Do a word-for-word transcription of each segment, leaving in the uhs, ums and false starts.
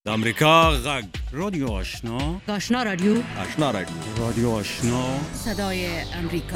د امریکا غږ رادیو آشنا آشنا رادیو آشنا رادیو رادیو آشنا صدای امریکا.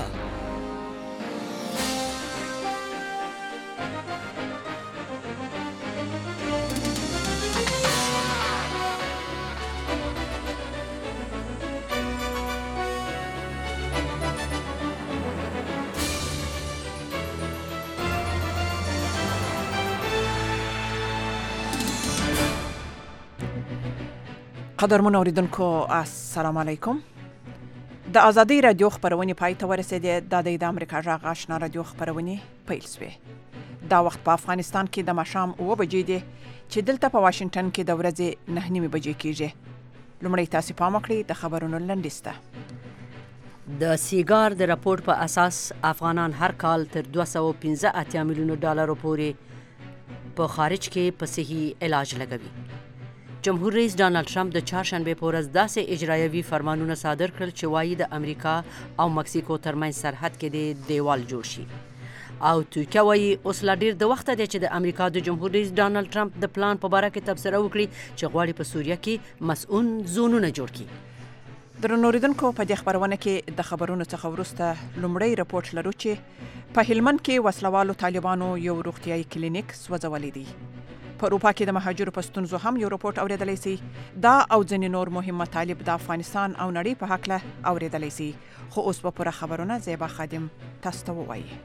قدرمن اوریدونکو السلام علیکم. د ازادي رادیو خبرونه پای ته ورسېدې. د د امریکا غږ آشنا رادیو خبرونه پیل شوې. دا وخت په افغانستان کې د ماښام اوه بجې دي چې دلته په واشنگټن کې د ورځې نه نیمې بجې کېږي. لومړی تاسو پام وکړئ د خبرونو لنډیسته. د سیګار د راپور په اساس افغانان هر کال تر دوه سوه پنځه اتیا میلیونو ډالرو پورې په خارج کې په صحي علاج لګوي. جمهور رئیس ډانلډ ټرمپ د چهارشنبه په ورځ داسې اجرایوي فرمانونه صادر کړل چې وایي د امریکا او مکسیکو ترمنځ سرحد کې د دیوال جوړ شي. او توکه وایي اوس لا ډیر د وخت دی چې د امریکا د جمهور رئیس ډانلډ ټرمپ د پلان په باره کې تبصره وکړي چې غواړي په سوریه کې مسؤون زونونه جوړ کړي. درنو اوریدونکو په دې خبرونه کې د خبرونو څخه وروسته لومړی رپورټ لرو چې په هلمند کې وسلوالو طالبانو یو روغتیايي کلینیک سوځولی دی. په اروپا کې د مهاجرو په ستونزو هم یو رپورټ اوریدلی سي. دا او ځینې نور مهم مطالب د افغانستان او نړۍ په هکله اوریدلی سي. خو اوس به پوره خبرونه زیبا خادم تاسو ته ووایي.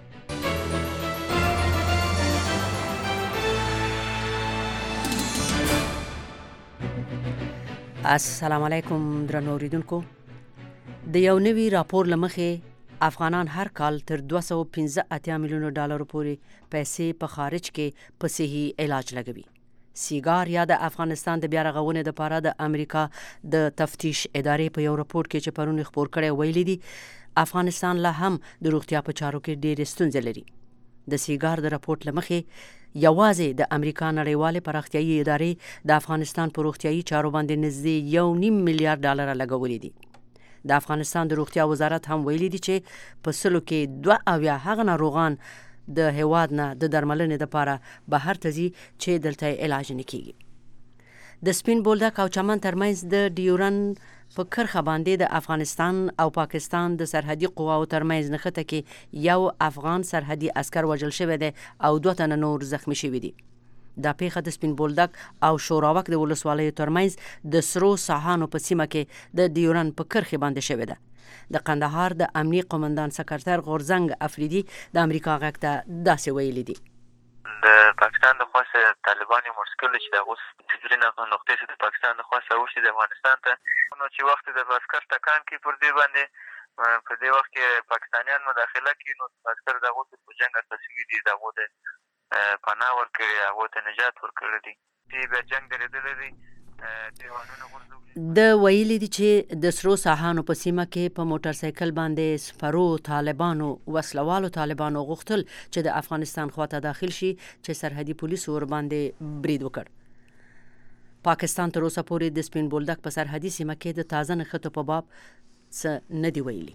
السلام علیکم درنو اوریدونکو. د یو نوي راپور له مخې افغانان هر کال تر دوه سوه پنځه اتیا میلیونو ډالرو پورې پیسې په خارج کې په صحي علاج لګوي. سیګار یا د افغانستان د بیا رغونې دپاره د امریکا د تفتیش ادارې په یو راپور کې چې پرون خپور کړی ویلي دي افغانستان لا هم د روغتیا په چارو کې ډېرې ستونزې لري. د سیګار د راپورټ له مخې یوازې د امریکا نړیوالې پراختیایي ادارې د افغانستان په روغتیایي چارو باندې نږدې یو نیم میلیارډ ډالره لګولي دي. د افغانستان د روغتیا وزارت هم ویلي دي چې په سلو کې دوه اویا هغه ناروغان د هیواد نه د درملنې دپاره بهر ته ځي چې دلته علاج نه کیږي. د سپین بولدک او چمن ترمنځ د ډیورن په کرښه باندې د افغانستان او پاکستان د سرحدي قواو ترمنځ نښته کې یو افغان سرحدي عسکر وژل شوی دی او دوه تنه نور زخمی شوي دي. دا پیښه د سپین بولدک او شوراوک د ولسوالیو ترمنځ د سرو ساحانو په سیمه کې د ډیورن په کرښې باندې شوې ده. د قندهار د امنیې قومندان سکرتر غورزنګ افریدي د امریکا غږ ته داسې ویلي دي. د پاکستان د خواست طالبان یې مرسکل چې د غوث تجري نقطې چې د پاکستان د خواست اوشي د افغانستان ته نو چې وخت د عسکر ټکان کې پر دې باندې په دې وخت کې پاکستانیان مداخله کوي نو عسکر د غوث په جنگ اساسي دي د غوث پناه ورکړي هغو ته نجات ورکړی دی چې بیا جنګ درېدلی دی دیوانونه غورځولي. د ویلي دي چې د سرو ساحانو په سیمه کې په موټر سایکل باندې سپرو طالبانو وسلوالو طالبانو غوښتل چې د افغانستان خواته داخل شي چې سرحدي پولیسو ور باندې برید وکړ. پاکستان تر اوسه پورې د سپین بولدک په سرحدي سیمه کې د تازه نښتو په باب څه نه دي ویلي.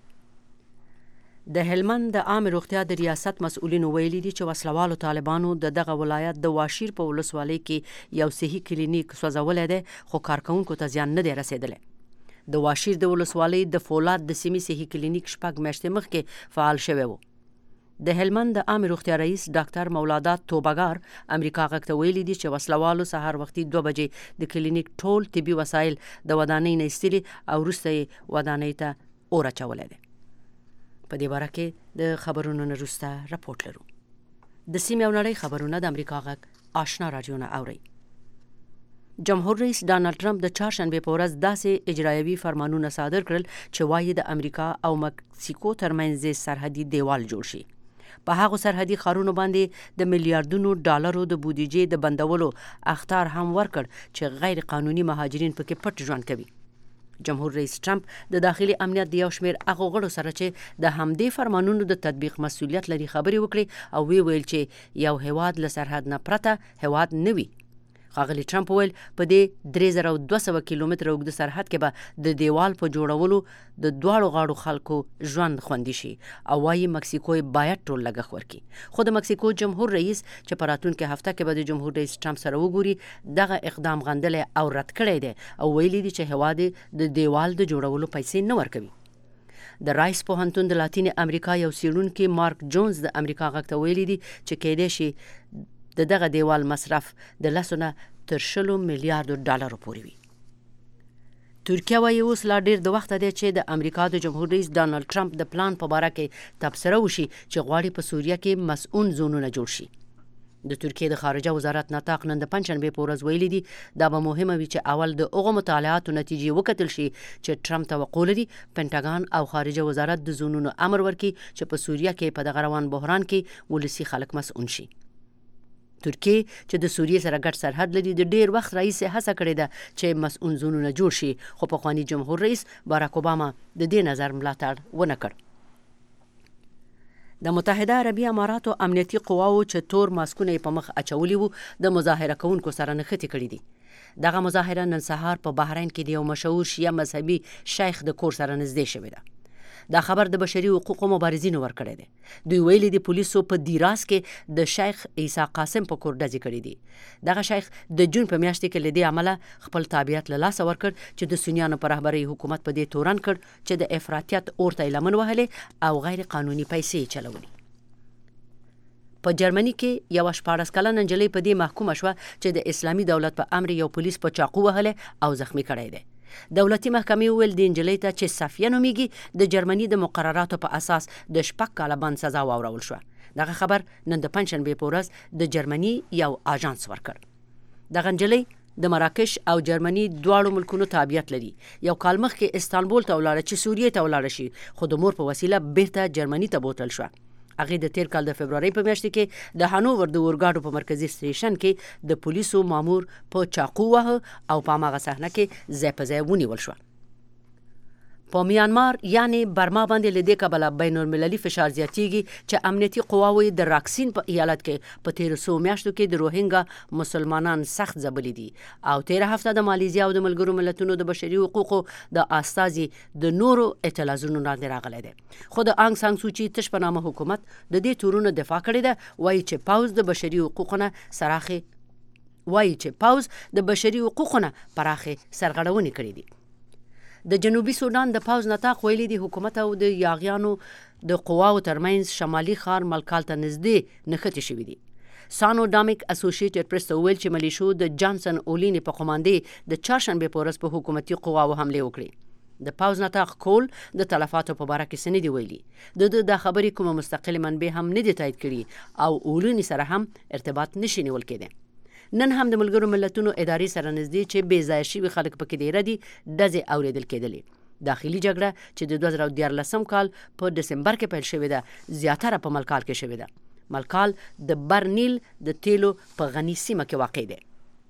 د هلمند د عام روغتیا د ریاست مسؤلینو ویلي دي چې وسلوالو طالبانو د دغه ولایت د واشیر په ولسوالۍ کې یو صحي کلینیک سوځولی دی خو کارکوونکو ته زیان نه دی رسېدلی. د واشیر د ولسوالۍ د فولاد د سیمې صحي کلینیک شپږ میاشتې مخکې فعال شوی و. د هلمند د عام روغتیا رئیس ډاکټر مولادات توبګار امریکا غږ ته ویلي دي چې وسلوالو سهار وختي دوه بجې د کلینیک ټول طبي وسایل د ودانۍ نه ایستلي او وروسته یې ودانۍ ته اور اچولی دی. په دې باره کې د خبرونو نه وروسته راپورټ لرو. د سیمې او نړۍ خبرونه د امریکا غږ آشنا راډیو نه اورئ. جمهور رئیس ډانلډ ټرمپ د چهارشنبې په ورځ داسې اجرایوي فرمانونه صادر کړل چې وایي د امریکا او مکسیکو ترمنځ سرحدي دیوال جوړ شي. په هغو سرحدي ښارونو باندې د میلیارډونو ډالرو د بودیجې د بندولو اخطار هم ورکړ چې غیر قانوني مهاجرین پکې پټ ژوند کوي. جمهور رئیس ټرمپ د داخلي امنیت د یو شمېر هغو غړو سره چې د همدې فرمانونو د تطبیق مسؤلیت لري خبرې وکړې او وی ویل چې یو هیواد له سرحد نه پرته هیواد نه وي. ښاغلي ټرمپ وویل په دې درې زره دوه سوه کیلومتره اوږده سرحد کې به د دیوال په جوړولو د دواړو غاړو خلکو ژوند خوندي شي او وایي مکسیکو باید ټول لګښت ورکړي. خو د مکسیکو جمهور رئیس چې په راتلونکې هفته کې به د جمهور رئیس ټرمپ سره وګوري دغه اقدام غندلی او رد کړی دی او ویلي دي چې هېواد د دیوال د جوړولو پیسې نه ورکوي. د رایس پوهنتون د لاتین امریکا یو څېړونکي مارک جونز د امریکا غږ ته ویلي دي چې کیدای شي د دغه دیوال مصرف د لسو نه تر شلو میلیاردو ډالرو پورې وي. ترکیه وایي اوس لا ډیر د وخته دی چې د امریکا د جمهور رئیس ډانلډ ټرمپ د پلان په باره کې تبصره وشي چې غواړي په سوریه کې مسؤون زونونه جوړ شي. د ترکیه د خارجه وزارت نطاق نن د پنجشنبې په ورځ ویلي دي دا به مهمه وي چې اول د هغو مطالعاتو نتیجې وکتل شي چې ټرمپ توقع لري پنټاګان او خارجه وزارت د زونونو امر ورکړي چې په سوریه کې په دغه روان بحران کې ولسي خلک مسؤون شي. ترکیه چې د سوریې سره ګډ سرحد لري د ډیر وخت راهیسې هڅه کړې ده چې مسؤون زونونه جوړ شي خو پخواني جمهور رئیس باراک اوباما د دې نظر ملاتړ ونه کړ. د متحده عربي اماراتو امنیتي قواو چې تور ماسکونه په مخ اچولي وو د مظاهره کوونکو سره نښتې کړي دي. دغه مظاهره نن سهار په بحرین کې د یو مشهور شیعه مذهبي شیخ د کور سره نږدې شوې ده. دا خبر د بشري حقوقو مبارزینو ورکړی دی. دوی ویلي د پولیسو په دیراس کې د شیخ عیسی قاسم په کور ډزې کړي دي. دغه شیخ د جون په میاشت کې له دې عمله خپل تابعیت له لاسه ورکړ چې د سنیانو په رهبرۍ حکومت په دې تورن کړ چې د افراطیت اور ته لمن وهلې او غیر قانوني پیسې چلولې. په جرمني کې یو شپاړس کلنه نجلۍ په دې محکومه شوه چې د اسلامي دولت په امر یو پولیس په چاقو وهلی او زخمی کړی دی. دولتي محکمې وویل د نجلۍ ته چې صفیه نومیږي د جرمني د مقرراتو په اساس د شپږ کاله بند سزا واورول شوه. دغه خبر نن د پنجشنبې په ورځ د جرمني یو اژانس ورکړ. دغه نجلۍ د مراکش او جرمني دواړو ملکونو تابعیت لري. یو کال مخکې استانبول ته ولاړه چې سوریې ته ولاړه شي خو د مور په وسیله بیرته جرمني ته بوتل شوه. هغې د تیر کال د فبرورۍ په میاشت کې د هانوور د اورګاډو په مرکزي سټیشن کې د پولیسو مامور په چاقو وهه او په هماغه صحنه کې ځای په ځای ونیول شوه. په میانمار یعنی برما باندې له دې کبله بین المللي فشار زیاتیږي چې امنیتي قواوې د راکسین په ایالت کې په تیرو څو میاشتو کې د روهینګا مسلمانان سخت ځپلي دي او تیره هفته د مالیزیا او د ملګرو ملتونو د بشري حقوقو د استازي د نورو اعتراضونو وړاندې راغلی دی. خو د آنګ سان سوچي تش په نامه حکومت د دې تورونو دفاع کړې ده. وایي چې پاوز د بشري حقوقو نه سراخې وایي چې پاوز د بشري حقوقو نه پراخې سرغړونې کړې دي. د جنوبي سودان د پاوز نطاق ویلي دي حکومت او د یاغیانو د قواو ترمنځ شمالي ښار ملکال ته نږدې نښتې شوي دي. سانو ډامیک اسوسییټډ پریس ته وویل چې ملیشو د جانسن اولینی په قوماندې د چهارشنبې په ورځ په حکومتي قواو حملې وکړې. د پاوز نطاق کول د تلفاتو په باره کې څه نه دي ویلي. د ده دا خبرې کومه مستقلې منبع هم نه دي تایید کړي او اولینی سره هم ارتباط نشي نیول کېدی. نن هم د ملګرو ملتونو ادارې سره نږدې چې بې ځایه شوي خلک پکې ډېره دي ډزې اورېدل کېدلې. داخلي جګړه چې د دوه زره دیارلسم کال په دسمبر کې پیل شوې ده زیاتره په ملکال کې شوې ده. ملکال د برنیل د تیلو په غني سیمه کې واقع دی.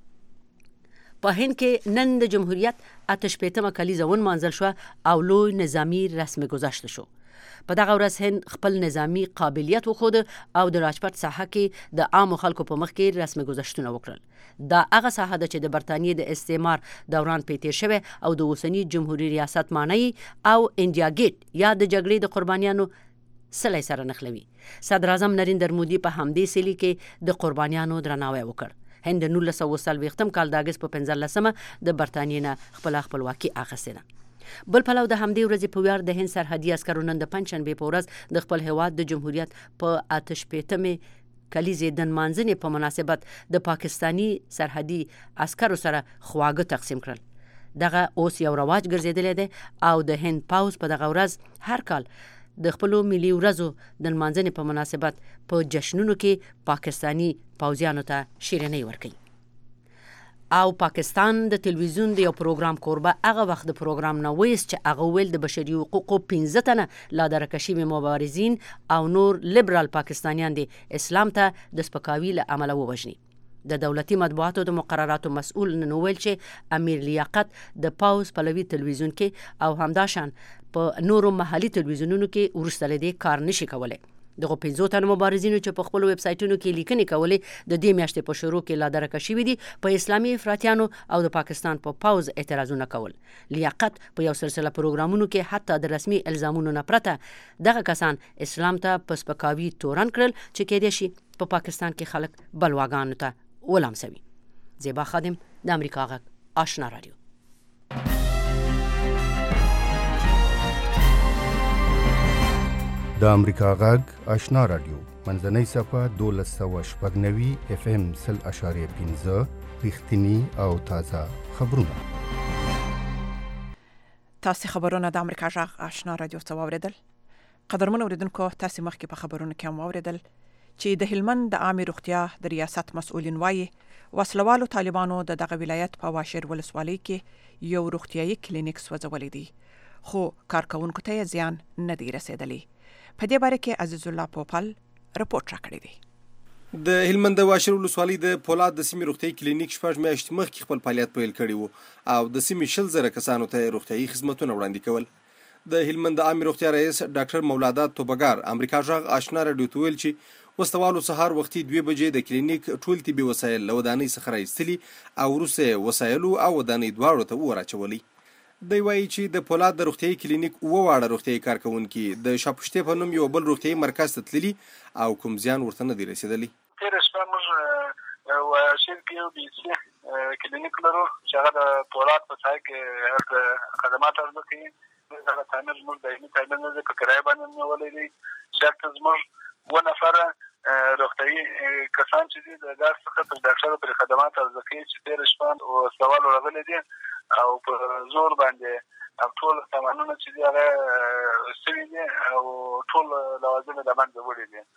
په هند کې نن د جمهوریت اته شپېتمه کلیزه ونمانځل شوه او لوی نظامي رسم گذشت شو. په دغه ورځ هند خپل نظامی قابلیت وښود او د راجپټ ساحه کې د عامو خلکو په مخ کې رسم گذشتونه وکړل. دا هغه ساحه ده چې د برطانیې د استعمار دوران پې تیر شوی او د اوسني جمهوریت ریاست معنی او انډیا ګیټ یا د جګړې د قربانیانو سلی سره نښلوي. صدر اعظم نریندر مودي په همدې سیلي کې د قربانیانو درناوی وکړ. هند د نولس سوه څلوېښتم کال د اګست په پنځلسمه د برطانیې نه خپله خپلواکي اخیستې ده. بل پلو د همدې ورځې په ویاړ د هند سرحدي عسکرو نن د پنجشنبې په ورځ د خپل هیواد د جمهوریت په اته شپېتمې کلیزې د نمانځنې په مناسبت د پاکستاني سرحدي عسکرو سره خواږه تقسیم کړل. دغه اوس یو رواج ګرځېدلی دی او د هند پوځ په دغه ورځ هر کال د خپلو ملي ورځو د نمانځنې په مناسبت په جشنونو کې پاکستاني پوځیانو ته شیرینۍ ورکوي. او پاکستان د تلویزیون د یو پروګرام کوربه هغه وخت د پروګرام نه ویست چې هغه ویل د بشري حقوقو پنځه تنه لادرکه شوي مبارزین او نور لیبرال پاکستانیان دي اسلام ته د سپکاوي له امله ووژني. د دولتي مطبوعاتو د مقرراتو مسؤل نن ویل چې امیر لیاقت د پاوز پلوي تلویزیون کې او همداشان په نورو محلي تلویزیونونو کې وروسته له دې کار نشي کولی. دغه پنځو تنو مبارزینو چې په خپل ویب سایټونو کې لیکنې کولې د دې میاشتې په شروع کې لا درکه شوي دي په اسلامي افراطیانو او د پاکستان په پا پوز اعتراضونه کول. لیاقت په یو سلسله پروګرامونو کې حتی د رسمي الزامونو نه پرته دغه کسان اسلام ته په سپکاوي تورن کړل چې کېدای شي په پا پاکستان کې خلک بلواګانو ته ولمسوي. زیبا خادم د امریکا غږ آشنا رادیو. د امریکا غږ آشنا رادیو منځنۍ صفه دولس سوه شپږ نوي اف ام سل اشاریه پنځه رښتیني او تازه خبرونه. تاسو خبرونه د امریکا غږ آشنا رادیو څخه واوریدل. قدرمن اوریدونکو تاسو مخکې په خبرونه کې هم واوریدل چې د هلمند د عامه روغتیا د ریاست مسؤلین وایي وسلوالو طالبانو د دغه ولایت په واشر ولسوالۍ کې یو روغتیايي کلینیک سوځولی دی خو کارکونکو ته زیان نه دی رسیدلی. په دې باره کې عزیز الله پوپل رپورټ راکړی دی. د هلمند د واشر ولسوالۍ د پولاد د سیمې روغتیايي کلینیک شپږ میاشتې مخکې خپل فعالیت پیل کړی و او د سیمې شل زره کسانو ته روغتیايي خدمتونه وړاندې کول. د هلمند د عامه روغتیا رئیس ډاکټر مولادا توبګار امریکا غږ آشنا رادیو ته ویل چې وسلوالو سهار وختي دوه بجې د کلینیک ټول طبي وسایل له ودانۍ څخه راایستلي او وروسته وسایلو او ودانۍ دواړو ته وراچولي. دی وایي چې د پولاد د روغتیايي کلینیک اوه واړه روغتیايي کارکونکي د شاپشتې په نوم یو بل روغتیايي مرکز ته تللي او کوم زیان ورته نه دی رسېدلی. تېره شپه موږ واشر کې یو بي سي کلینیک لرو چې هغه د پولاد په ځای کې خدمات عرضه کوي. هغه تعمیر زموږ دایمي تعمیر نه دی، په کرایه باندې نیولی دی. ډاکټر زموږ اووه نفره روغتیايي کسان چې دي د ګاز څخه تر ډاکټره پورې خدمات عرضه کوي چې تېره شپه وسلوالو راغلي دي او په زور باندې ټول سامانونه چې دي هغه سوي دي او ټول لوازم د منځه وړي دي.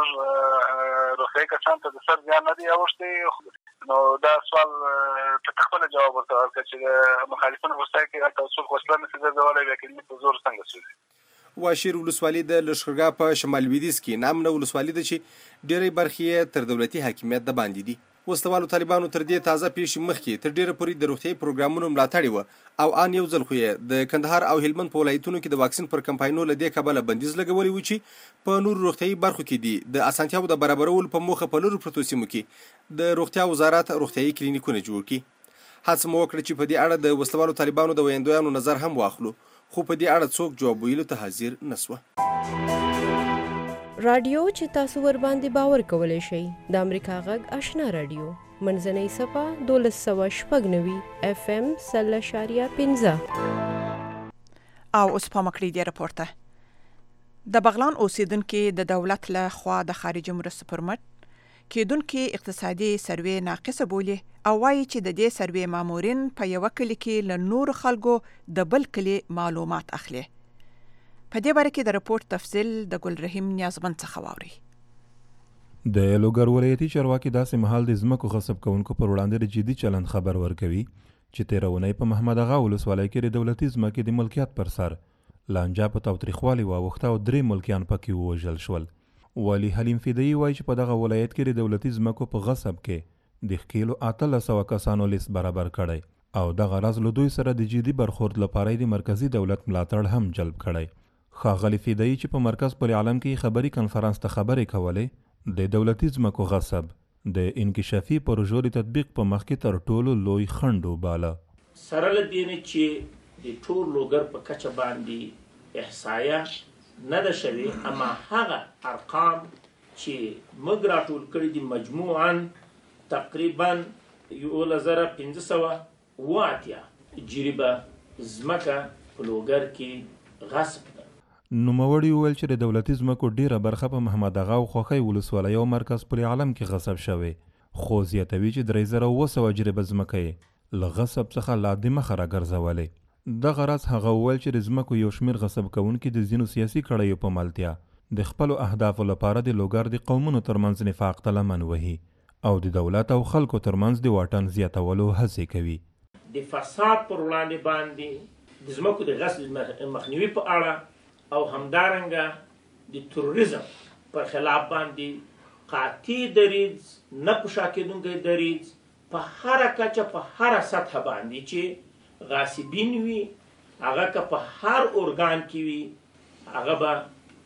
زموږ روغتیايي کسان ته د سر زیان نه دی اوښتی. نو دا سوال په خپله جواب ورته ورکړه چې د مخالفینو په ځای کې هلته څوک وسله نشي ګرځولی بیا کلینیک په زور څنګه سوځي. واشر ولسوالۍ د لښکرګاه په شمال لویدیځ کې نامنه ولسوالۍ ده چې ډېری برخې یې تر دولتي حاکمیت د باندې دي. وسلوالو طالبانو تر دې تازه پیښې مخکې تر ډېره پورې د روغتیايي پروګرامونو ملاتړ وه او ان یو ځل خو یې د کندهار او هلمند په ولایتونو کې د واکسین پر کمپاینونو له دې کبله بندیز لګولی و چې په نورو روغتیايي برخو کې دي د اسانتیاوو د برابرولو په موخه په لرو پرتو سیمو کې د روغتیا وزارت روغتیايي کلینیکونه جوړ کړي. هڅه مو وکړه چې په دې اړه د وسلوالو طالبانو د ویندویانو نظر هم واخلو خو په دې اړه څوک جواب ویلو ته حاضر نه سوه. رادیو چې تاسو ور باندې باور کولی شئ د امریکا غږ آشنا رادیو منځنۍ صفه دولس سوه شپږ نوي اف ام سل اشاریه پنځه. او اوس پام کړئ دې راپور ته. د بغلان اوسیدونکي د دولت له خوا د خارجي مرستو پر مټ کېدونکي اقتصادي سروې ناقصه بولي او وایي چې د دې سروې مامورین په یوه کلي کې له نورو خلکو د بل کلي معلومات اخلي. په دې باره کې د راپور تفصیل د ګلرحیم نیازمند څخه واورئ. د لوګر ولایتي چارواکي داسې مهال د ځمکو غصب کوونکو پر وړاندې د جدي چلند خبر ورکوي چې تېره اونۍ په محمد اغا ولسوالۍ کې د دولتي ځمکې د ملکیت پر سر لانجه په تاوتریخوالي واوښته او درې ملکیان پکې ووژل شول. والي حلیم فدایي وایي چې په دغه ولایت کې د دولتي ځمکو په غصب کې د ښکیلو اتلس سوه کسانو لیست برابر کړی او دغه راز له دوی سره د جدي برخورد لپاره د مرکزي دولت ملاتړ هم جلب کړی. ښاغلي فدایي چې په مرکز پل عالم کې خبري کنفرانس ته خبرې کولې د دولتي ځمکو غصب د انکشافي پروژو د تطبیق په مخ کې تر ټولو لوی خنډ وباله. سره له دې نه چې د ټول لوګر په کچه باندې احصایه نه ده شوې اما هغه ارقام چې موږ راټول کړي دي مجموعاً تقریبا یولس زره پنځه سوه اووه اتیا جریبه ځمکه په لوګر کې غصب ده. نوموړي وویل چې د دولتي ځمکو ډیره برخه په محمد اغا او خوښۍ ولسوالۍ او مرکز پل عالم کې غصب شوې خو زیاتوي چې درې زره اووه سوه جریبه ځمکه یې له غصب څخه لا دمخه راګرځولې. دغه راز هغه وویل چې د ځمکو یو شمېر غصب کوونکي د ځینو سیاسي کړیو په ملتیا د خپلو اهدافو لپاره د لوګر د قومونو ترمنځ نفاق ته لمن وهي او د دولت او خلکو ترمنځ د واټن زیاتولو هڅې کوي. د فساد پر وړاندې باندې د ځمکو د غصب مخنیوي په اړه او همدارنګه د تروریزم پر خلاف باندې قاطع دریځ نه په شا کېدونکی دریځ په هره کچه په هره سطحه باندې چې غاصبین وي هغه که په هر ارګان کې وي هغه به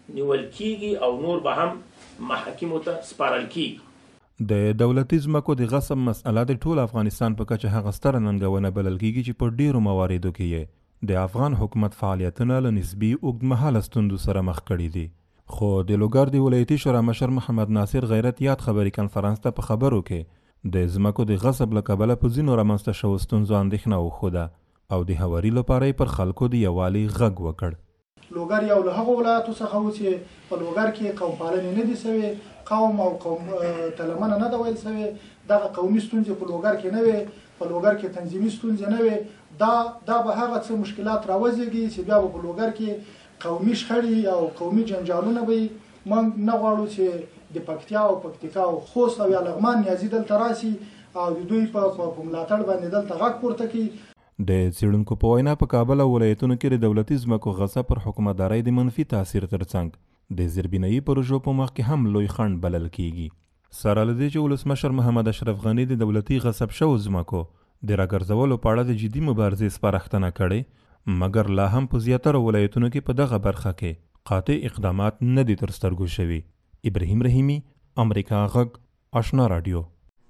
نیول کیږي او نور به هم محاکمو ته سپارل کیږي. د دولتي ځمکو د غصب مسأله د ټول افغانستان په کچه هغه ستره ننګونه بلل کیږي چې په ډیرو مواردو کې یې د افغان حکومت فعالیتونه له نسبي اوږدمهاله ستونزو سره مخ کړي دي. خو د لوګر د ولایتي شورا مشر محمد ناصر غیرت یاد خبري کنفرانس ته په خبرو کې د ځمکو د غصب له کبله په ځینو رامنځته شوو ستونزو اندېښنه وښوده او د هواري لپاره یې پر خلکو د یووالي غږ وکړ. لوګر یو له هغو ولایتو څخه و چې په لوګر کې قوم پالنې نه دي سوې، قوم او قوم تلمنه نه ده ویل سوې، دغه قومي ستونزې په لوګر کې نه وې، په لوګر کې تنظیمي ستونزې نه وې. دا دا به هغه څه مشکلات راوزېږي چې بیا به په لوګر کې قومي شخړې او قومي جنجالونه به موږ نه غواړو چې د پکتیا او پکتیکا او خوست او یا لغمان نیازي دلته راسي او د دوی په ملاتړ باندې دلته غږ پورته کړي. د څېړونکو په وینا په کابل او ولایتونو کې د دولتي ځمکو غصب پر حکومتدارۍ د منفي تاثیر ترڅنګ د زیربنایي پروژو په مخ کې هم لوی خنډ بلل کیږي. سره له دې چې ولسمشر محمد اشرف غني د دولتي غصب شوو ځمکو د راګرځولو په اړه د جدي مبارزې سپارښتنه کړې، مګر لا هم په زیاتره ولایتونو کې په دغه برخه کې قاطع اقدامات نه دي تر سترګو شوي. ابراهیم رحیمي، امریکا غږ، آشنا رادیو.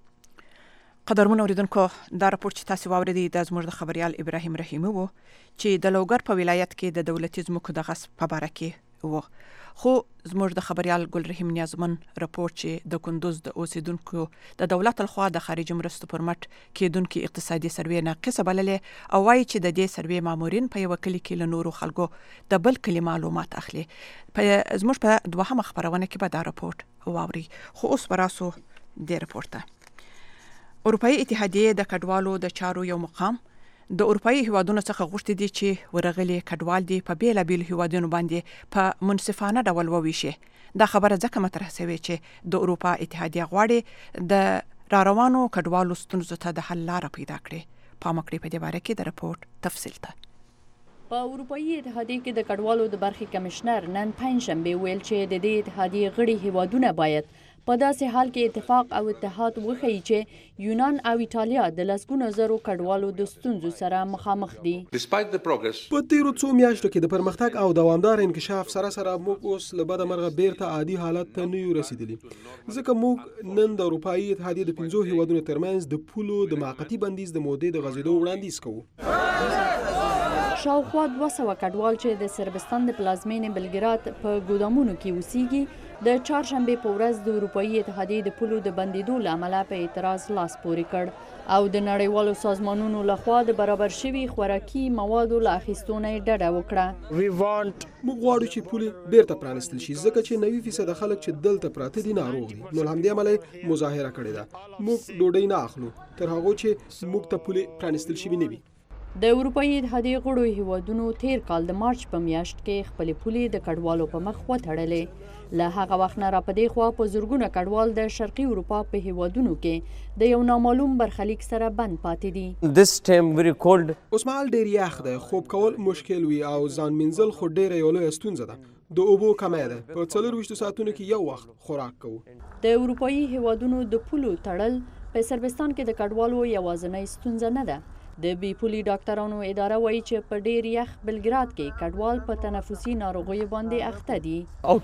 قدرمن اوریدونکو، دا راپور چې تاسو واوریدئ د زموږ د خبريال ابراهیم رحیمي وو چې د لوګر په ولایت کې د دولتي ځمکو د غصب په باره کې وو. خو زموږ د خبريال ګل رحیم نیازمن راپور چې د کندوز د اوسیدونکو د دولت لخوا د خارجي مرستو پر مټ کېدونکي اقتصادي سروې ناقصه بللې او وایي چې د دې سروې مامورین په یو کلی کې له نورو خلکو د بل کلی معلومات اخلي. په زموږ په دوهمه خبرونه کې به دا راپور واوري. خو اوس براسو د راپور ته اروپאי اتحادیه د کډوالو د چارو یو مقام د اروپאי هیوادونو څخه غوښتي دي چې ورغلي کډوال دي په بیلابیل هیوادونو باندې په منصفانه ډول وویشي. دا خبره ځکه مطرح شوې چې د اروپا اتحادیه غواړي د راروانو کډوالو ستونزو ته د حل لاره پیدا کړي. پام وکړئ په دې باره کې د راپور تفصیل ته. په اروپאי اتحادیه کې د کډوالو د برخې کمشنر نن پنځشنبه ویل چې د دې اتحادیه غړي هیوادونه باید په داسې حال کې اتفاق او اتحاد وښیي چې یونان او ایټالیا د لسګونو زرو کډوالو د ستونزو سره مخامخ دي. په تیرو څو میاشتو کې د پرمختګ او دوامدار انکشاف سره سره موږ اوس له بده مرغه بیرته عادي حالت ته نه یو رسیدلی، ځکه موږ نن د اروپאי اتحادیه د پنځو هیوادونو ترمنځ د پولو د موقتي بندیز د مودې د غځېدو وړاندیز کوو. شاوخوا دوه سوه کډوال چې د سربستان د پلازمینې بلګراد په ګودامونو کې اوسیږي د چهارشنبې په ورځ د اروپאי اتحادیې د پولو د بندیدو له امله په اعتراض لاس پورې کړ او د نړیوالو سازمانونو لخوا د برابر شوي خوراکي موادو له اخیستو نه یې ډډه وکړه. موږ غواړو چې پولې بیرته پرانیستل شي، ځکه چې نوي فیصده خلک چې دلته پراته دي ناروغ دي. نو له همدې امله مظاهره کړې ده. موږ ډوډۍ نه اخلو تر هغو چې موږ ته پولې پرانیستل شوي نه وي. د اروپאי اتحادیې غړو هیوادونو تیر کال د مارچ په میاشت کې خپلې پولې د کډوالو په مخ وتړلې. له هغه وخت نه را پدې خوا په زرګونه کډوال د شرقي اروپا په هیوادونو کې د یو نامعلوم برخلیک سره بند پاتې دي. This time very cold. اوس مهال ډېر یخ دی، خوب کول مشکل وي او ځان مینځل خو ډېره یوه لویه ستونزه ده. د اوبو کمی ده، په څلرویشتو ساعتونو کې یو وخت خوراک کوو. د اروپאי هیوادونو د پولو تړل په سربستان کې د کډوالو یوازینۍ ستونزه نه ده. د بي پولي ډاکټرانو اداره وایي چې په ډیر یخ بلګراد کې کډوال په تنفسي ناروغیو باندې اخته دي.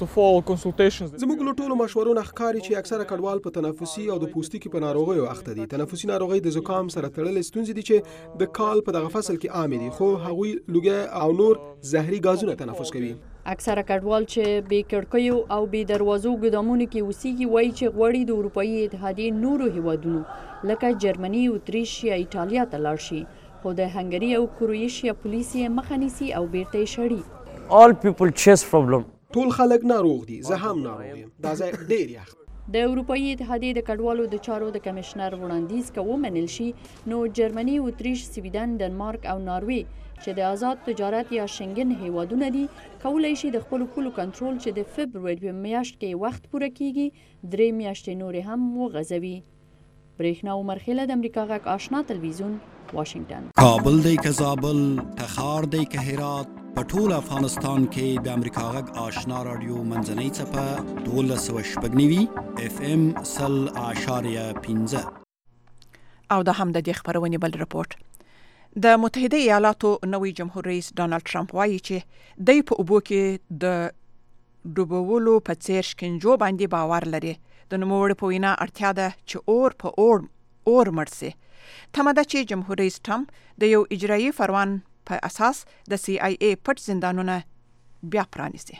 زموږ له ټولو مشورو نه ښکاري چې اکثره کډوال په تنفسي او د پوستکي په ناروغیو اخته دي. تنفسي ناروغۍ د زکام سره تړلې ستونزې دي چې د کال په دغه فصل کې عامې دي، خو هغوی لوګي او نور زهري غازونه تنفس کوي. اکثره کډوال چې بې کړکیو او بې دروازو ګدامونو کې اوسېږي وایي چې غواړي د اروپאי اتحادیې نورو هیوادونو لکه جرمني، اتریش یا ایټالیا ته لاړ شي، خو د هنګري او کرویشیا پولیس یې مخه نیسي او بیرته یې شړي. All people chest problem. ټول خلک ناروغ دي، زه هم ناروغ یم. دا ځای ډېر یخ. د اروپאי اتحادیې د کډوالو د چارو د کمشنر وړاندیز که ومنل شي، نو جرمني، اتریش، سویډن، ډنمارک او ناروې چې د آزاد تجارت یا شنګن هیوادونه دي کولی شي د خپلو پولو کنټرول چې د فبروري په میاشت کې وخت پوره کیږي درې میاشتې نورې هم وغځوي. برېښنا عمرخیله د امریکا غږ آشنا تلویزیون، واشنگټن. کابل دی که زابل، تخار دی که هرات، په ټول افغانستان کې د امریکا غږ آشنا رادیو منځنۍ څپه دولس سوه شپږ نوي اف ام سل اعشاریه پنځه. او دا هم د دې خپرونې بل رپورټ. د متحده ایالاتو نوی جمهور رئیس ډانلډ ټرمپ وایي چې دی په اوبو کې د ډوبولو په څیر شکنجو باندې باور لري. د نوموړي په وینا اړتیا ده چې اور په اور اور مړ سي. تمه ده چې جمهور رئیس ټرمپ د یو اجرایي فرمان په اساس د سی آی ای پټ زندانونه بیا پرانیسي.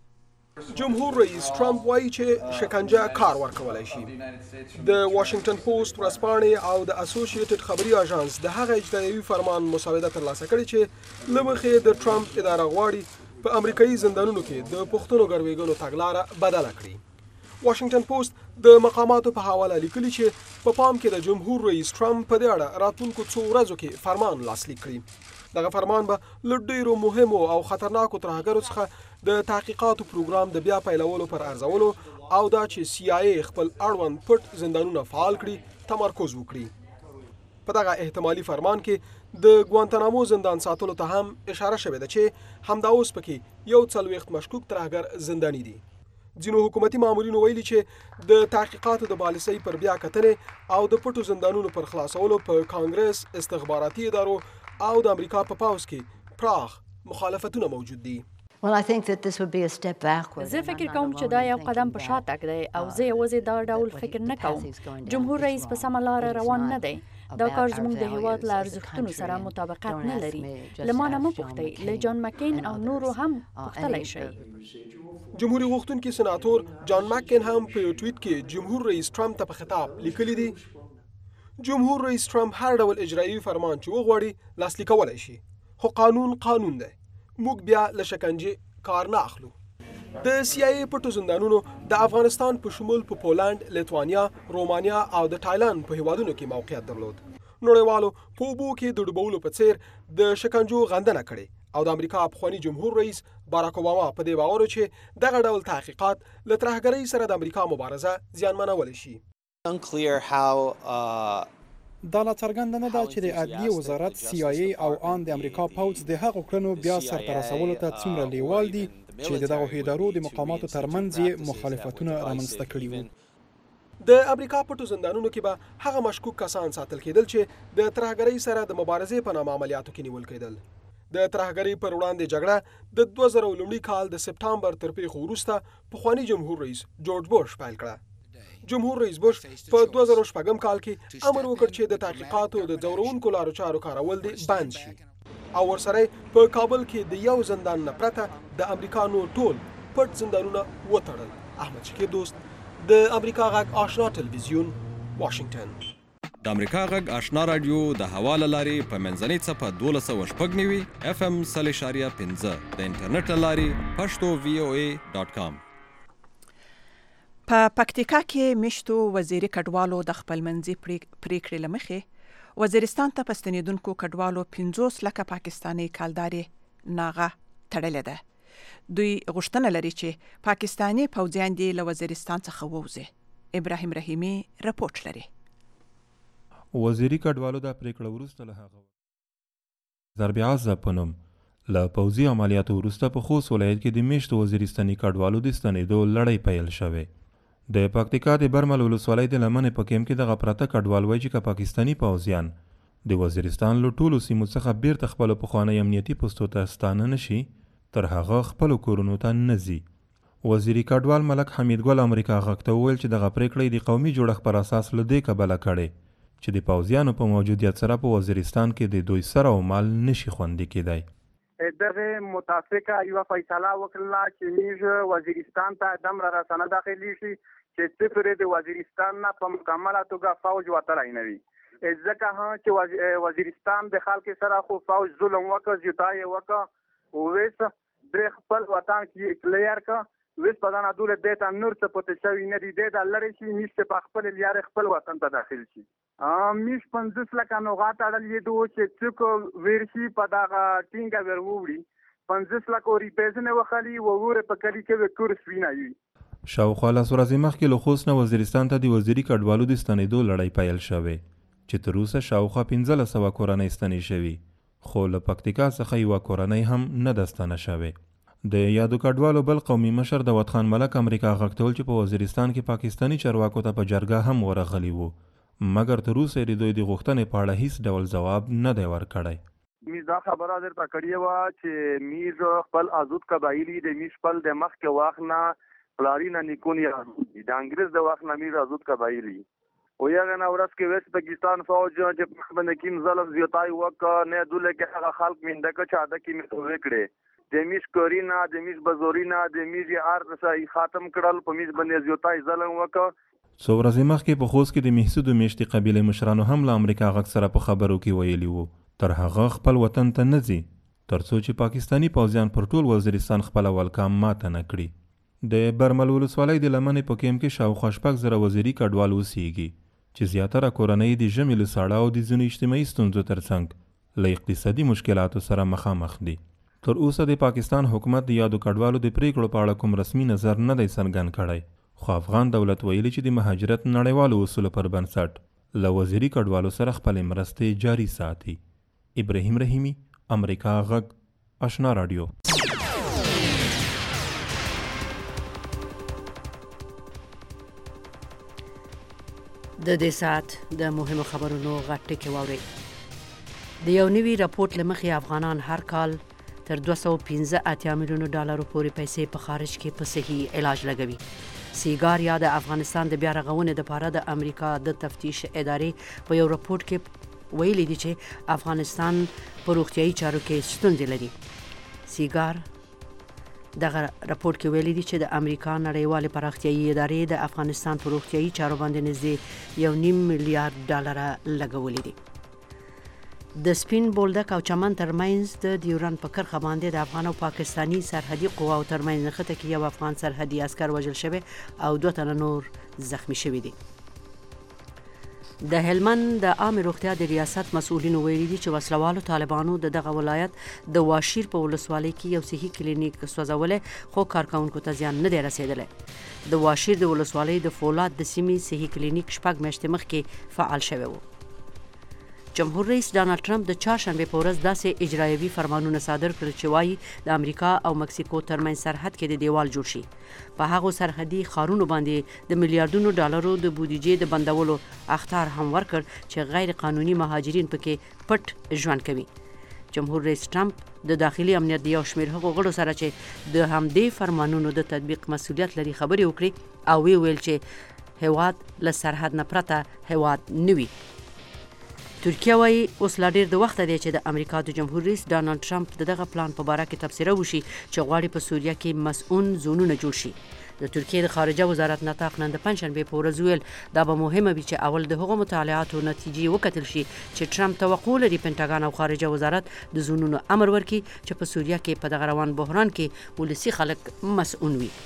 جمهور رئیس ټرمپ وایي چې شکنجه کار ورکولای شي. د واشنگټن پوسټ ورځپاڼې او د اسوسییټډ خبري اژانس د هغه اجرایي فرمان مسوده ترلاسه کړې چې لمخې د ټرمپ اداره غواړي په امریکایي زندانونو کې د پښتنو ګرویګانو تګلاره بدله کړي. واشنگټن پوسټ د مقاماتو په حواله لیکلي چې په پام کې د جمهور رئیس ټرمپ په دې اړه راتلونکو څو ورځو کې فرمان لاسلیک کړي. دغه فرمان به له ډیرو مهمو او خطرناکو ترهګرو څخه د تحقیقاتو پروګرام د بیا پیلولو پر ارزولو او دا چې سی آی ای خپل اړوند پټ زندانونه فعال کړي تمرکز وکړي. په دغه احتمالي فرمان کې د ګوانتانامو زندان ساتلو ته هم اشاره شوې ده چې همدا اوس پکې یو څلوېښت مشکوک ترهګر زنداني دي. ځینو حکومتي مامورینو ویلي چې د تحقیقاتو د پالیسۍ پر بیا کتنې او د پټو زندانونو پر خلاصولو په کانګرس، استخباراتي ادارو او د امریکا په پاوز کې پراخ مخالفتونه موجود دي. Well, I think that this would be a step backward. زه فکر کوم چې دا یو قدم په شا تګ دی او زه یوازې دا ډول فکر نه کوم. جمهور رئیس په سمه لاره روان نه دی. دا کار زموږ د هیواد له ارزښتونو سره مطابقت نه لري. له ما نه مه پوښتئ، له جان مکین او نورو هم پوښتلی شئ. جمهوریت غوښتونکي سناتور جان مکین هم په یو ټویټ کې جمهور رئیس ټرمپ ته په خطاب لیکلي دي: جمهور رئیس ټرمپ هر ډول اجرایي فرمان چې وغواړي لاسلیک کولی شي، خو قانون قانون دی. موږ بیا له شکنجې کار نه اخلو. د سی آی ای پټو زندانونو د افغانستان په شمول په پولند، لیتوانیا، رومانیا او د تایلند په هیوادونو کې موقعیت درلود. نړیوالو په اوبو کې د ډوبولو په څیر د شکنجو غندنه کړې او د امریکا پخوانی جمهور رئیس باراک اوباما په دې باور چې دغه ډول تحقیقات له ترهګرۍ سره د امریکا مبارزه زیانمنولی شي. دا لا څرګنده نه ده چې د عدلیې وزارت، سی آی ای او آن د امریکا پوځ د هغو کړنو بیا سرته رسولو ته څومره لیوال دي چې د دغو ادارو د مقاماتو ترمنځ یې مخالفتونه رامنځته کړي وو. د امریکا پټو زندانونو کې به هغه مشکوک کسان ساتل کېدل چې د ترهګرۍ سره د مبارزې په نامه عملیاتو کې نیول کېدل. د ترهګرۍ پر وړاندې جګړه د دوه زره لومړي کال د سپټامبر تر پیښو وروسته پخوانی جمهور رئیس جورج بوش پیل کړه. جمهور رئیس بوش په دوه زره شپږم کال کې امر وکړ چې د تحقیقاتو د ځورونکو لارو چارو کارول دې بند شي او ورسره په کابل کې د یو زندان نه پرته د امریکا نور ټول پټ زندانونه وتړل. احمد شکیب دوست، د امریکا غږ آشنا ټلویزیون، واشنگټن. د امریکا غږ آشنا رادیو د حواله لارې په منځنۍ څپه دولس سوه شپږ نوي اف ام سل اشاریه پنځه د انټرنیټ له لارې پښتو وی او ای ډاټ کام. په پکتیکا کې میشتو وزیري کډوالو د خپلمنځي پریکړې له مخې وزیرستان ته په ستنېدونکو کډوالو پنځوس لکه پاکستاني کالدارې ناغه تړلې ده. دوی غوښتنه لري چې پاکستاني پوځیان دې له وزیرستان څخه ووځي. ابراهیم رحیمي رپورټ لري. وزیري کډوالو د پریکړه وروسته له هغه ضرب عزه په نوم له پوځي عملیاتو وروسته په خوست ولایت کې د میشتو وزیرستاني کډوالو د ستنېدو لړۍ پیل شوې. د پکتیکا د برمل ولسوالۍ د لمنې په کیم کې دغه پراته کډوال وایي چې که پاکستاني پوځیان د وزیرستان له ټولو سیمو څخه بیرته خپلو پخوانۍ امنیتي پوستو ته ستانه نه شي، تر هغه خپلو کورونو ته نه ځي. وزیري کډوال ملک حمید ګل امریکا غږ ته وویل چې دغه پریکړه د قومي جوړښت پر اساس له دې کبله کړې چې د پوځیانو په موجودیت سره په وزیرستان کې د دوی سر او مال نشي خوندي کېدی. دغه متفقه یو فیصله وکړه چې موږ وزیرستان ته دمر رسنه داخلي شي چې څپره د وزیرستان نه په مکمله توګه فوج وتلای نه وي. ځکه ها چې وزیرستان د خلک سره خو فوج ظلم وکړ، جتای وکړ، وېس د خپل وطن کې کلیر کا وېس په دانه دوله دیتا نور څه پته شوی نه دی د لری شي نشته په خپل لیار خپل وطن ته داخل شي. ا میش پنځوس لکه نوغات اړل یې دوه چې څوک ورشي په دغه ټینګه وروړي پنځوس لکه ریپیزنه وخلی وګوره په کلی کې وکړ سوینایي. شاوخوا لاس ورځې مخکې له خوست نه وزیرستان ته د وزیري کډوالو د ستنېدو لړۍ پیل شوې چې تر اوسه شاوخوا پنځلس سوه کورنۍ ستنې شوي، خو له پکتیکا څخه یوه کورنۍ هم نه ده ستنه شوې. د یادو کډوالو بل قومي مشر داود خان ملک امریکا غږ ته وویل چې په وزیرستان کې پاکستاني چارواکو ته په جرګه هم ورغلي وو، مګر تر اوسه یې د دوی د غوښتنې په اړه هیڅ ډول ځواب نه دی ورکړی. می میز دا خبره درته کړې وه چې میز خپل ازود قبایلي د میز خپل د مخکې وخت نه پلاري نه نیکونې ازود دي د انګریز د وخت نه میز ازود قبایلي و هغه نه ورځ کې ویسټ پاکستان فوج چې په مخ باندې کوم ظلم زیاتای وکړ نه دوله کې هغه خلک مینده که چا د کې متوي کړي د میز کورینا د میز بزورینا د میز ارت سای ختم کړل په میز باندې زیاتای ظلم وکړ. څو ورځې مخکې په خوست کې د محسودو میشتي قبیلې مشرانو هم له امریکا غږ سره په خبرو کې ویلي وو تر هغه خپل وطن ته نه ځي تر څو چې پاکستانی پوځیان پر ټول وزیرستان خپل ولکام ماته نه کړي. د برمل ولسوالۍ د لمنې په کیم کې شاوخوا شپږ زره وزیري کډوال اوسېږي چې زیاتره کورنۍ د ژمي له ساړه او د ځینو اجتماعي ستونزو ترڅنګ له اقتصادي مشکلاتو سره مخامخ دي. تر اوسه د پاکستان حکومت د یادو کډوالو د پریکړو په اړه کوم رسمي نظر نه دی څرګند کړی خو افغان دولت ویلي چې د مهاجرت نړیوالو اصولو پر بنسټ له وزیري کډوالو سره خپلې مرستې جاري ساتي. ابراهیم رحیمي، امریکا غږ، آشنا راډیو. د دې ساعت د مهمو خبرونو غټ ټکی واورئ. د یو نوي راپورټ له مخې افغانان هر کال تر دوه سوه پنځه اتیا میلیونو ډالرو پورې پیسې په خارج کې په صحي علاج لګوي. سیګار یا د افغانستان د بیا رغونې دپاره د امریکا د تفتیش ادارې په یو راپورټ کې ویلي دي چې افغانستان په روغتیایي چارو کې ستونزې لري. سیګار دغه راپورټ کې ویلي دي چې د امریکا نړیوالې پراختیایي ادارې د افغانستان په روغتیایي چارو باندې نږدې یو نیم میلیارډ ډالره لګولي دي. د سپین بولدک او چمن ترمنځ د ډیورنډ په کرښه باندې د افغان او پاکستاني سرحدي قواو ترمنځ نښته کې یو افغان سرحدي عسکر وژل شوی او دوه تنه نور زخمی شوي دي. د هلمند د عامه روغتیا د ریاست مسؤلینو ویلي دي چې وسلوالو طالبانو د دغه ولایت د واشیر په ولسوالۍ کې یو صحي کلینیک سوځولی خو کارکونکو ته زیان نه دی رسېدلی. د واشیر د ولسوالۍ د فولاد د سیمې صحي کلینیک شپږ میاشتې مخکې فعال شوی و. جمهور رئیس ډانلډ ټرمپ د چهارشنبې په ورځ داسې اجرایوي فرمانونه صادر کړل چې وایي د امریکا او مکسیکو ترمنځ سرحد کې د دیوال جوړ شي. په هغو سرحدي ښارونو باندې د میلیارډونو ډالرو د بودیجې د بندولو اخطار هم ورکړ چې غیر قانوني مهاجرین پکې پټ ژوند کوي. جمهور رئیس ټرمپ د داخلي امنیت د یو شمېر هغو غړو سره چې د همدې فرمانونو د تطبیق مسؤلیت لري خبرې وکړي او وی ویل چې هیواد له سرحد نه پرته هیواد نه وي. ترکیه وایي اوس لا ډېر د وخته دی چې د امریکا د جمهور رئیس ډانلډ ټرمپ د دغه پلان په باره کې تبصره وشي چې غواړي په سوریه کې مسؤون زونونه جوړ شي. د ترکیې د خارجه وزارت نطاق نن د پنجشنبې په ورځ ویل دا به مهمه وي چې اول د هغو مطالعاتو نتیجې وکتل شي چې ټرمپ توقع لري پنټاګان او خارجه وزارت د زونونو امر ورکړي چې په سوریه کې په دغه روان بحران کې ولسي خلک مسؤون وي.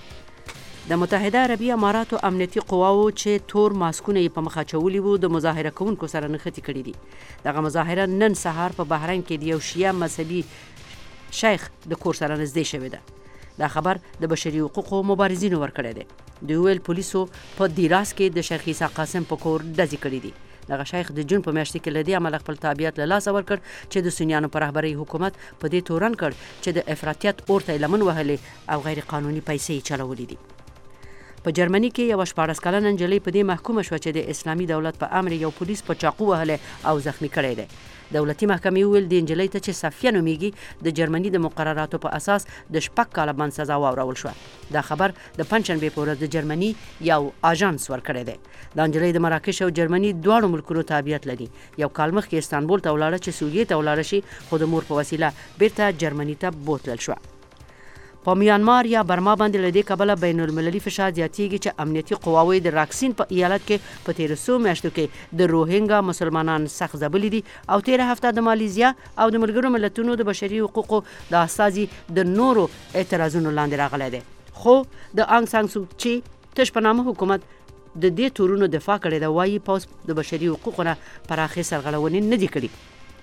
د متحده عربي اماراتو امنیتي قواو چې تور ماسکونه یې په مخه اچولي وو د مظاهره کوونکو سره نښتې کړي دي. دغه مظاهره نن سهار په بحرین کې د یو شیعه مذهبي شیخ د کور سره نږدې شوې ده. دا خبر د بشري حقوقو مبارزینو ورکړی دی. دوی ویل پولیسو په دیراس کې د شیخ عیسی قاسم په کور ډزې کړي دي. دغه شیخ د جون په میاشت کې له دې امله خپل تابعیت له لاسه ورکړ چې د سنیانو په رهبرۍ حکومت په دې تورن کړ چې د افراطیت اور ته لمن وهلې او غیر قانوني پیسې چلولې دي. په جرمني کې یو شپاړس کلنه نجلۍ په دې محکومه شوه چې د اسلامي دولت په امر یو پولیس په چاقو وهلی او زخمی کړی دی. دولتي محکمې وویل د نجلۍ ته چې صفیه نومیږي د جرمني د مقرراتو په اساس د شپږ کاله بند سزا واورول شوه. دا خبر د پنجشنبې په ورځ د جرمني یو اژانس ورکړی دی. دا نجلۍ د مراکش او جرمني دواړو ملکونو تابعیت لري. یو کال مخکې استانبول ته ولاړه چې سوریې ته ولاړه شي خو د مور په وسیله بیرته جرمني ته بوتلل شوه. په میانمار یا برما باندې له دې کبله بین المللي فشار زیاتیږي چې امنیتي قواوې د راکسین په ایالت کې په تیرو څو میاشتو کې د روهینګا مسلمانان سخت ځپلي دي او تیره هفته د مالیزیا او د ملګرو ملتونو د بشري حقوقو د استازي د نورو اعتراضونو لاندې راغلی دی. خو د آنګ سان سو چي تش په نامه حکومت د دې تورونو دفاع کړې ده. وایي پوځ د بشري حقوقو نه پراخې سرغړونې نه دي کړي.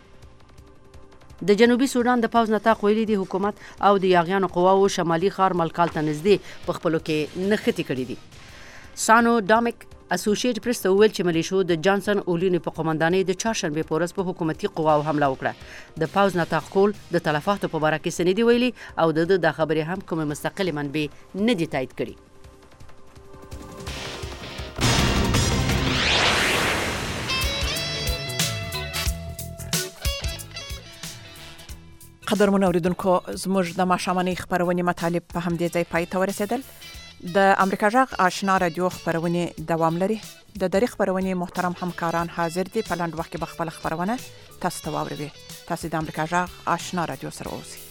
د جنوبي سودان د پوځ نطاق ویلي دي حکومت او د یاغیانو قواو شمالي ښار ملکال ته نږدې په خپلو کې نښتې کړي دي. سانو ډامیک اسوسییټ پریس ته وویل چې ملیشو د جانسن اولینی په قومندانۍ د چهارشنبې په ورځ په حکومتي قواو حمله وکړه. د پوځ نطاق کول د تلفاتو په باره کې څه نه دي ویلي او د ده دا خبرې هم کومې مستقلې منبع نه دي تایید کړي. قدرمن اوریدونکو زموږ د ماښامنۍ خبرونې مطالب په همدې ځای پای ته ورسېدل. د امریکا جغ آشنا رادیو خبرونې دوام لري. د دری خبرونې محترم همکاران حاضر دي په لاندې وخت کې خپل خبرونه تاسو ته واوروي. تاسو د امریکا جغ آشنا رادیو سره اوسئ.